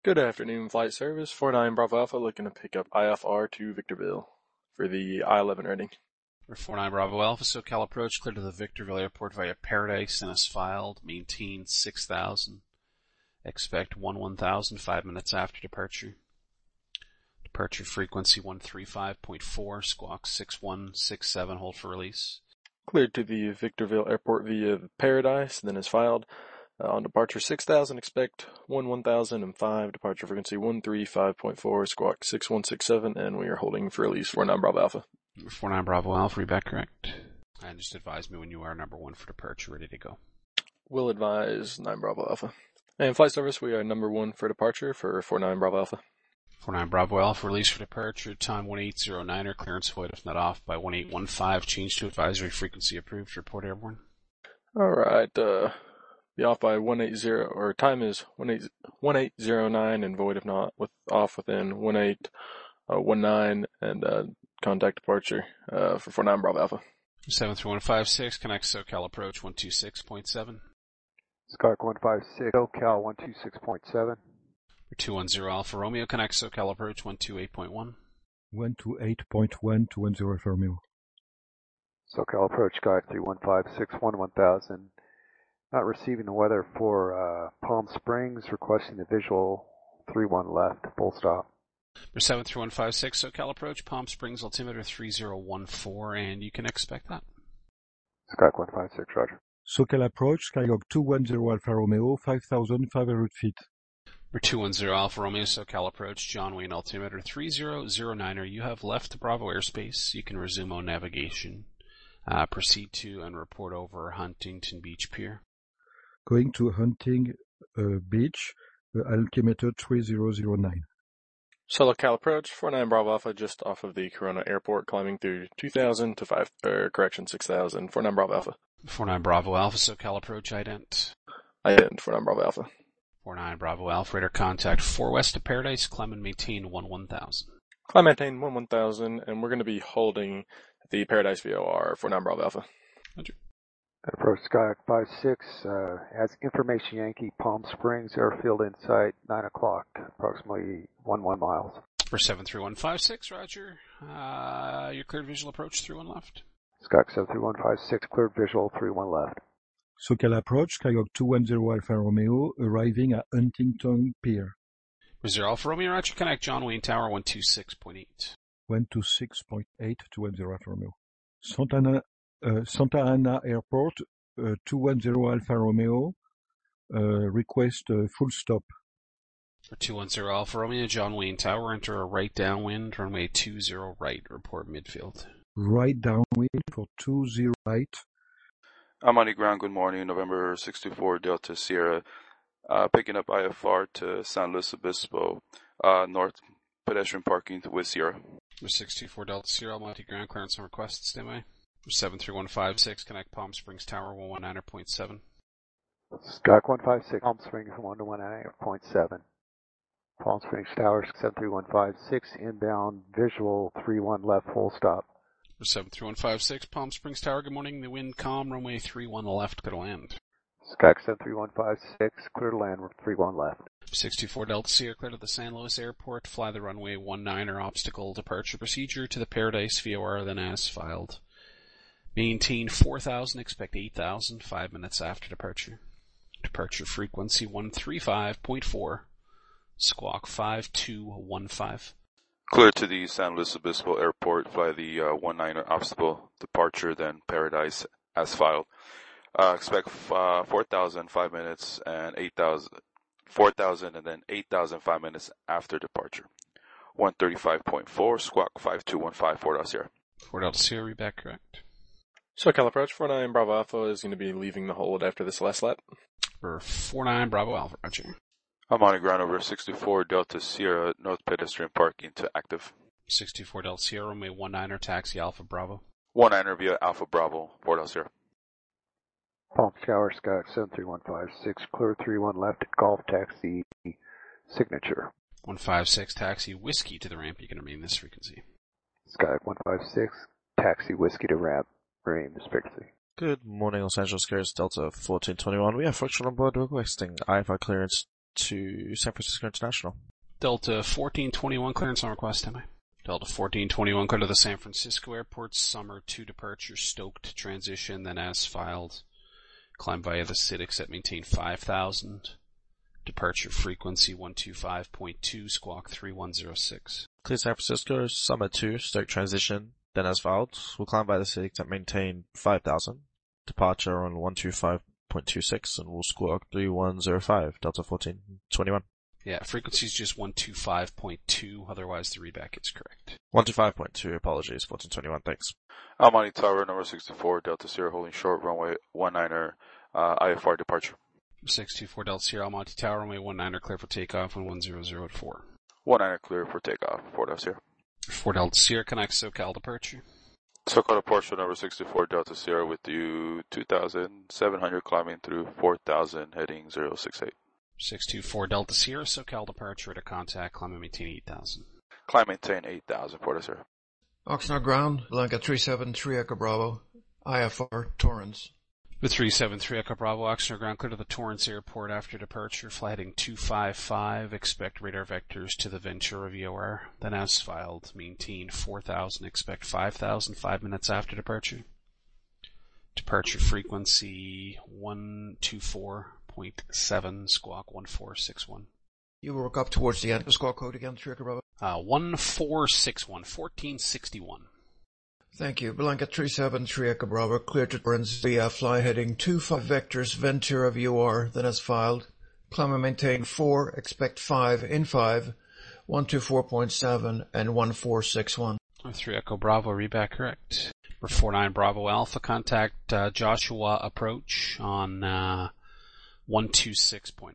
Good afternoon, Flight Service. 49 Bravo Alpha looking to pick up IFR to Victorville for the I-11 rating. For 49 Bravo Alpha, SoCal approach, clear to the Victorville Airport via Paradise and as filed. Maintain 6,000. Expect 1,000 5 minutes after departure. Departure frequency 135.4, squawk 6167, hold for release. Cleared to the Victorville Airport via Paradise, then as filed. On departure 6,000, expect 1,005, departure frequency 135.4, squawk 6167, and we are holding for release 49 Bravo Alpha. 49 Bravo Alpha, read back correct. And just advise me when you are number 1 for departure, ready to go. Will advise 9 Bravo Alpha. And Flight Service, we are number 1 for departure for 49 Bravo Alpha. 49 Bravo Alpha, release for departure, time 1809, or clearance void if not off by 1815, change to advisory frequency approved, report airborne. Alright, be off by 180, or time is 1809 and void if not, off within 1819, and contact departure for 49 Bravo Alpha. 73156, connect SoCal approach 126.7. Skype 156, SoCal 126.7. 210 Alpha Romeo, connect SoCal approach 128.1. 128.1 to 10 Alpha Romeo. SoCal approach Skype 3156 1000. Not receiving the weather for Palm Springs, requesting the visual 31 left, full stop. 73156, SoCal approach, Palm Springs altimeter 3014, and you can expect that. Skype 156, roger. SoCal approach, Skyhawk 210 Alpha Romeo, 5,500 feet. 210 Alpha Romeo, SoCal approach, John Wayne altimeter 3009er. You have left Bravo airspace. You can resume on navigation. Proceed to and report over Huntington Beach Pier. Going to Hunting Beach, altimeter 3009. SoCal approach, 49 Bravo Alpha, just off of the Corona Airport, climbing through 2,000 to 6,000, 49 Bravo Alpha. 49 Bravo Alpha, SoCal approach, ident. 49 Bravo Alpha. 49 Bravo Alpha, radar contact 4 west to Paradise, climb and maintain 11,000. Climb maintain 11,000, and we're going to be holding the Paradise VOR 49 Bravo Alpha. Roger. Approach Skyhawk 56, has information Yankee, Palm Springs Airfield in sight, 9 o'clock, approximately 11 miles. For 73156, roger. Your cleared visual approach, 31 left. Skyhawk 73156, cleared visual, 31 left. SoCal approach, Skyhawk 210 Alpha Romeo, arriving at Huntington Pier. 0 Alpha Romeo, roger, connect John Wayne Tower 126.8. 126.8 to 10 Alpha Romeo. Santa Ana Airport, 210 Alpha Romeo, request full stop. For 210 Alpha Romeo, John Wayne Tower, enter a right downwind, runway 20 right, report midfield. Right downwind for 20 right. I'm on the ground, good morning, November 64 Delta Sierra, picking up IFR to San Luis Obispo, north pedestrian parking with Sierra. For 624 Delta Sierra, Almighty ground clearance and request, standby. For 73156, connect Palm Springs Tower 119.7. Skyhawk 156, Palm Springs 119.7. Palm Springs Tower 73156, inbound visual 31 left, full stop. For 73156, Palm Springs Tower, good morning, the wind calm, runway 31 left, good to land. Skyhawk 73156, clear to land, 31 left. 624 Delta Sierra, clear to the San Luis Airport, fly the runway 19er obstacle departure procedure to the Paradise VOR, then as filed. Maintain 4,000, expect 8,000, 5 minutes after departure. Departure frequency 135.4, squawk 5215. Clear to the San Luis Obispo Airport, fly the 19er obstacle departure, then Paradise as filed. Expect 4,000, 5 minutes, and 8,000, 4,000, and then 8,000, 5 minutes after departure. 135.4, squawk 5215, 4 Delta Sierra. 4 Delta Sierra, read back correct. SoCal approach, 49 Bravo Alpha is going to be leaving the hold after this last lap. For 49 Bravo Alpha, roger. I'm on the ground over 64 Delta Sierra, north pedestrian parking to active. 64 Delta Sierra, runway 19er, taxi Alpha Bravo. 19er via Alpha Bravo, 4 Delta Sierra. Palm Tower, Skyhawk 73156, clear 31 left at Golf Taxi signature. 156, taxi Whiskey to the ramp, you can remain this frequency. Skyhawk 156, taxi Whiskey to ramp, remain this frequency. Good morning, Los Angeles Carriers Delta 1421. We have Friction on board requesting IFR clearance to San Francisco International. Delta 1421, clearance on request, am I? Delta 1421, clear to the San Francisco Airport, Summer 2 departure, Stoked transition, then as filed. Climb via the CITIC at maintain 5,000. Departure frequency 125.2, squawk 3106. Clear San Francisco, Summer 2, Stoke transition, then as filed. We'll climb by the CITIC at maintain 5,000. Departure on 125.26 and we'll squawk 3105, Delta 1421. Yeah, frequency is just 125.2, otherwise the readback is correct. 125.2, apologies, 1421, thanks. Almani Tower, number 64, Delta Sierra, holding short, runway 19er, IFR departure. 624 Delta Sierra, Almonte Tower, runway 19er, clear for takeoff, and 100 at 4. 19er clear for takeoff, 4 Delta Sierra. 4 Delta Sierra, connect SoCal departure. SoCal departure, number 64, Delta Sierra, with you 2,700, climbing through 4,000, heading 068. 624 Delta Sierra, SoCal departure to contact, climb and maintain 8,000. Climb maintain 8,000, Port Sierra. Oxnard ground, Blanca 373 Echo Bravo, IFR, Torrance. With 373 Echo Bravo, Oxnard ground clear to the Torrance Airport after departure, fly heading 255, expect radar vectors to the Ventura VOR, then as filed, maintain 4,000, expect 5,000, 5 minutes after departure. Departure frequency 124.7, squawk 1461. You will work up towards the end. The squawk code again, 3 Echo Bravo. 1461, 1461. Thank you. Blanca 373 Echo Bravo, clear to Torrance via fly heading 25 vectors, Ventura VOR, then as filed. Climb and maintain 4, expect 5 in 5, 124.7 and 1461. 3 Echo Bravo, readback correct. 49 Bravo Alpha, contact Joshua approach on 126.1.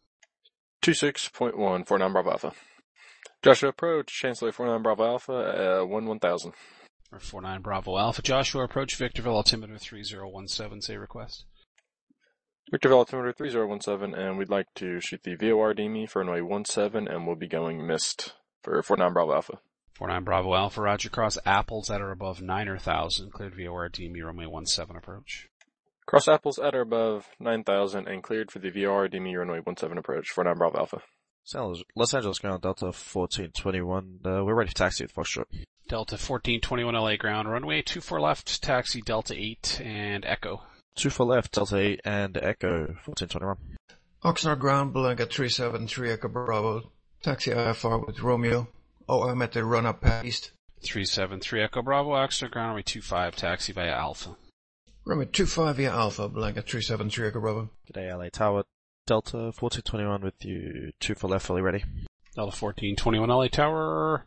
26.1, 49 Bravo Alpha. Joshua approach, Chancellor 49 Bravo Alpha, 1000. 49 Bravo Alpha, Joshua approach, Victorville altimeter 3017, say request. Victorville altimeter 3017, and we'd like to shoot the VOR DME for runway 17, and we'll be going missed for 49 Bravo Alpha. 49 Bravo Alpha, Roger, cross apples at or above 9,000, cleared VOR DME runway 17 approach. Cross apples at or above 9,000 and cleared for the VOR DME runway 17 approach, 49 Bravo Alpha. Los Angeles ground, Delta 1421, we're ready for taxi with Foxtrot. Delta 1421 LA ground, runway 24 left, taxi Delta 8 and Echo. 24 left, Delta 8 and Echo 1421. Oxnard ground, Blanca 373 Echo Bravo, taxi IFR with Romeo. I'm at the run-up past east. 373 Echo Bravo, Oxnard ground, runway 25, taxi via Alpha. Runway 25 via Alpha, Blanca 373 Echo Bravo. G'day LA Tower, Delta 1421 with you, 24 left, fully ready. Delta 1421 LA Tower,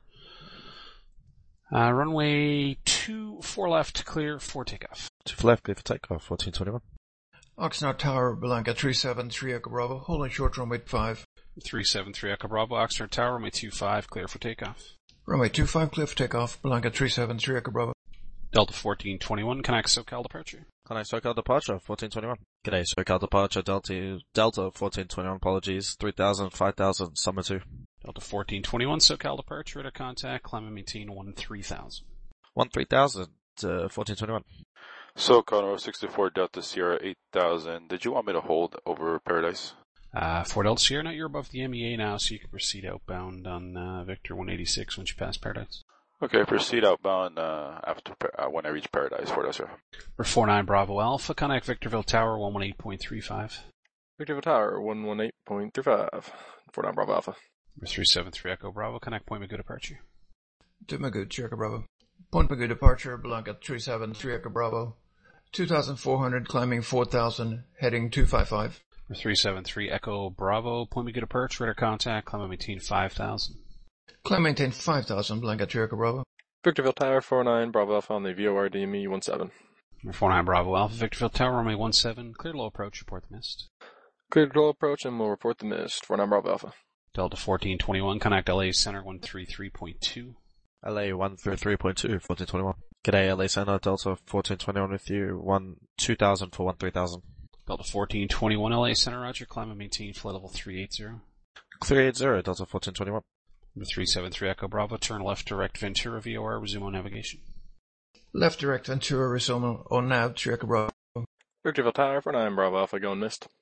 runway 24 left, clear for takeoff. 24 left, clear for takeoff, 1421. Oxnard Tower, Blanca 373 Echo Bravo, holding short runway 5. 373 Echo Bravo, Oxnard Tower, runway 25, clear for takeoff. Runway 25, clear for takeoff, Blanca 373 Echo Bravo. Delta 1421, connect SoCal departure. Connect SoCal departure, 1421. G'day, SoCal departure, Delta 1421, apologies, 3,000, 5,000, Summer 2. Delta 1421, SoCal departure, radar contact, climb and maintain 13,000. 13,000, 1421. SoCal number 64, Delta Sierra 8,000. Did you want me to hold over Paradise? 4 Delta Sierra, now you're above the MEA now, so you can proceed outbound on Victor 186 once you pass Paradise. Okay, proceed outbound when I reach Paradise, 4 Delta Sierra. For 49 Bravo Alpha, connect Victorville Tower 118.35. Victorville Tower 118.35, 49 Bravo Alpha. 373 Echo Bravo, connect Point Magoo departure. To Magoo, Echo Bravo. Point Magoo departure, Blanca 373 Echo Bravo. 2,400, climbing 4,000, heading 255. 373 Echo Bravo, Point Magoo departure, radar contact, climb and maintain 5,000. Climb maintain 5,000, Blanca 3 Echo Bravo. Victorville Tower 49 Bravo Alpha on the VOR DME 17. 49 Bravo Alpha, Victorville Tower, runway 17, clear low approach, report the mist. Cleared low approach and we'll report the mist, 49 Bravo Alpha. Delta 1421, connect LA Center 133.2. LA 133.2, 1421. G'day LA Center, Delta 1421 with you, 2,000 for 13,000. Delta 1421 LA Center, roger, climb and maintain flight level 380. 380, Delta 1421. 373 Echo Bravo, turn left direct Ventura VOR, resume on navigation. Left direct Ventura, resume on nav, 3 Echo Bravo. Victorville Tower 49 Bravo Alpha going missed.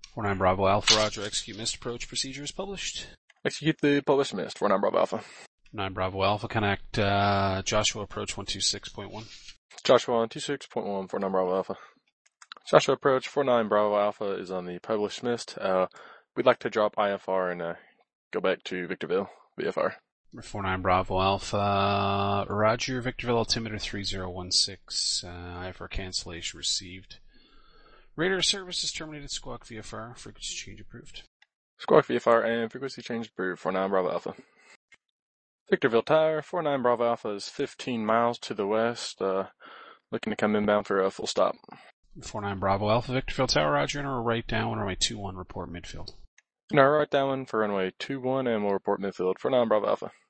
49 Bravo Alpha, roger. Execute missed approach procedure is published. Execute the published missed. 49 Bravo Alpha. 9 Bravo Alpha, connect Joshua approach 126.1. Joshua 126.1, 49 Bravo Alpha. Joshua approach 49 Bravo Alpha is on the published missed. We'd like to drop IFR and go back to Victorville, VFR. 49 Bravo Alpha, roger. Victorville altimeter 3016, IFR cancellation received. Radar services terminated. Squawk VFR, frequency change approved. Squawk VFR and frequency change approved. 49 Bravo Alpha. Victorville Tower, 49 Bravo Alpha is 15 miles to the west, looking to come inbound for a full stop. 49 Bravo Alpha, Victorville Tower, roger, and we'll right down runway 21, report midfield. No, right down one for runway 21 and we'll report midfield. 49 Bravo Alpha.